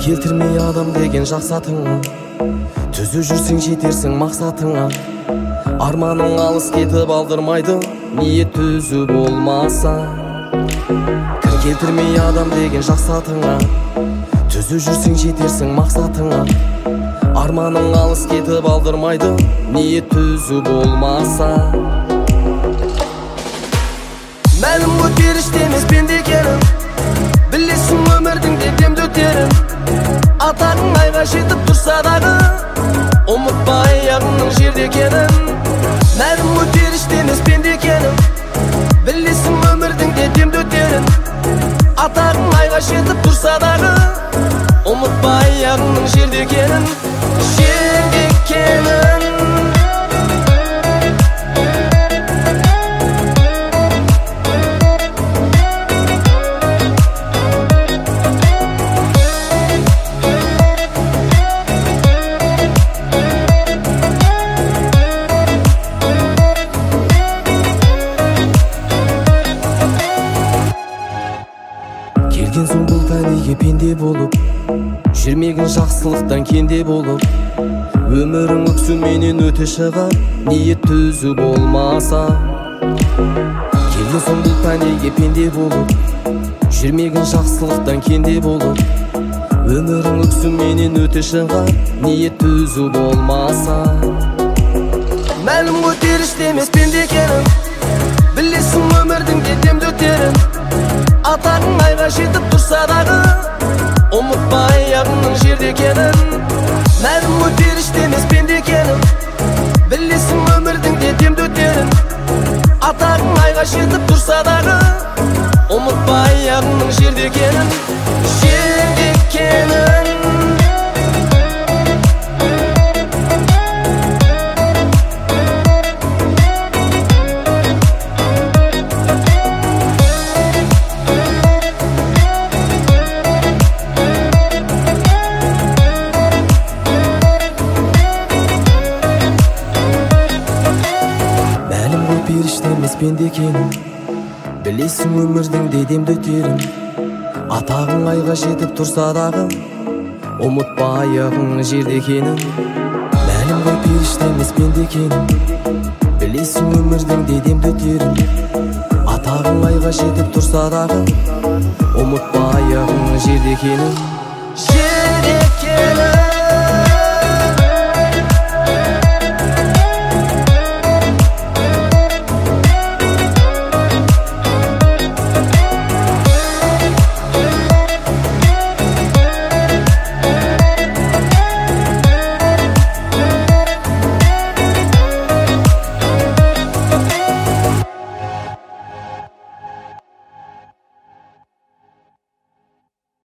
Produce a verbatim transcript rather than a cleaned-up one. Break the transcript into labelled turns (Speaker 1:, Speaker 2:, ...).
Speaker 1: келтірмей адам деген жақсатыңа, түзу жүрсең жетерсің мақсатыңа. Арманың алыс кетіп алдырмайды, ниет түзу болмаса. Кір келтірмей адам деген жақсатыңа, түзу жүрсең жетерсің мақсатыңа. Арманың алыс кетіп алдырмайды, ниет түзу болмаса. Мәлім ғой періште емес пенде екенін, білесің өмірдің де демді өтерін. Атағың айға жетіп тұрса дағы, ұмытпа аяғыңның жерде екенін. Мәлім ғой періште емес пенде екенін, білесің өмірдің де демді өтерін. Атағың айға жетіп тұрса дағы, ұмытпа аяғыңның жерде екенін. Жерде екенін. Келген соң бұл пәлеге пенде болып, жүрмегін жақсылықтан кенде болып. Өмірің өксуменен өте шығар, ниет түзу болмаса. Келген соң бұл пәлеге пенде болып, жүрмегін жақсылықтан кенде болып. Өмірің өксуменен өте шығар, ниет түзу болмаса. Мәлім ғой періште емес пенде екенін, білесің өмірдің де демді өтерін. Атағың айға жетіп тұрса дағы, ұмытпа аяғыңның жерде екенін. Мәлім ғой періште емес пенде екенін, білесің өмірдің де демді өтерін. Атағың айға жетіп тұрса дағы, ұмытпа аяғыңның жерде екенін. Жерде екенін. Періште емес пенде екенін, білесің өмірдің де демді өтерін. Атағың айға жетіп тұрса дағы, ұмытпа аяғыңның жерде екенін. Мәлім ғой періште емес пенде екенін, білесің өмірдің де демді өтерін. Атағың айға жетіп тұрса дағы, ұмытпа аяғыңның жерде екенін. Жерде екенін.